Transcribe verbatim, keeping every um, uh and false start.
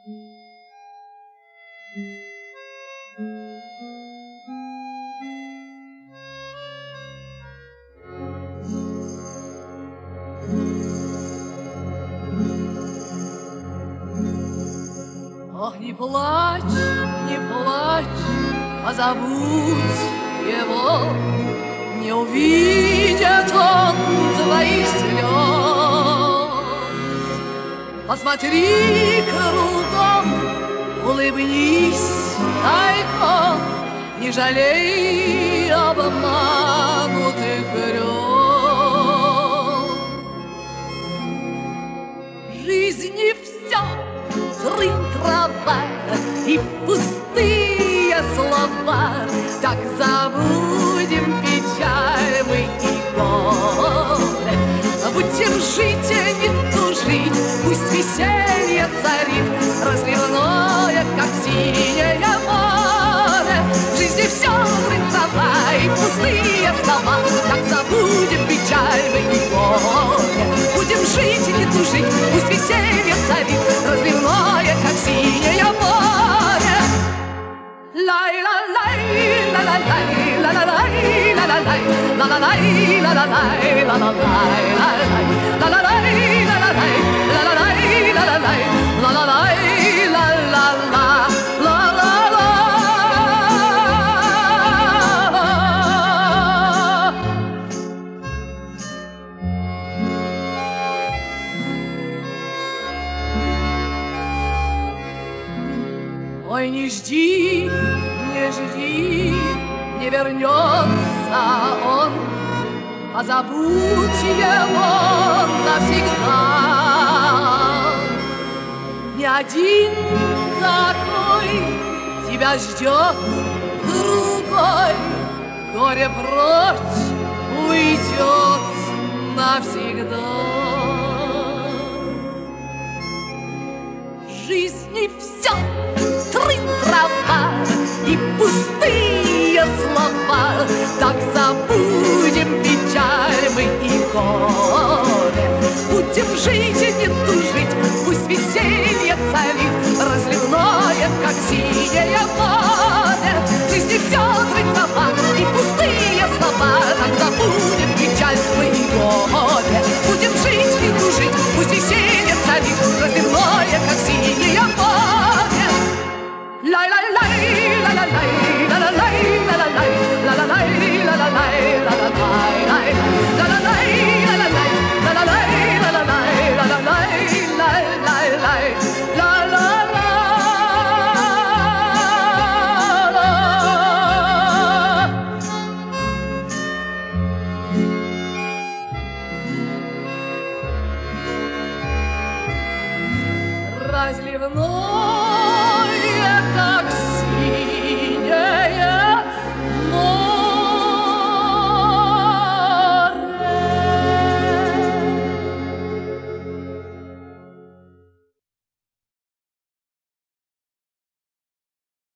Ох, не плачь, не плачь, позабудь его, не увидит он твоих слез. Посмотри кругом, улыбнись тайком, не жалей обманутых грез. Жизни все трын-трава и пустые слова, так забудем печаль мы и горе. Будем жить, не тужить, пусть веселье царит, разливное, как синее море. В жизни все трын-трава и пустые слова, так забудем печаль мы и горе. Будем жить, не тужить, пусть веселье царит, разливное, как синее море. Лай-ла-лай, ла-ла-лай, ла-ла-лай, ла-ла-лай, ла-ла-лай, ла-ла-лай, ла-ла-лай, ла-ла-лай, ла-ла-лай, ла-ла-лай, ла-ла-лай, ла-ла-лай, ла-ла-ла, ла-ла-ла. Ой, не жди, не жди, не вернется он, а забудь его навсегда. Ни один такой тебя ждет другой, горе прочь уйдет навсегда. В жизни все трын-трава и пустые слова, так забудем печаль мы и горе. Будем жить и не тужить, пусть веселье царит, разливное, как синее море. В жизни все трын-трава и пустые слова, так забудем печаль мы и горе. Будем жить и тужить, пусть веселье царит, разливное, как синее море. Лай-лай-лай, ла-ла-лай, ла-ла-лай, ла-ла-лай, ла-ла-лай, ла-ла-лай, ла-ла-лай, ла-ла-лай, ла-ла-лай, ла-ла-лай, ла-ла-лай, ла-ла-лай, лай-лай-лай, ла-ла-ла. Разливной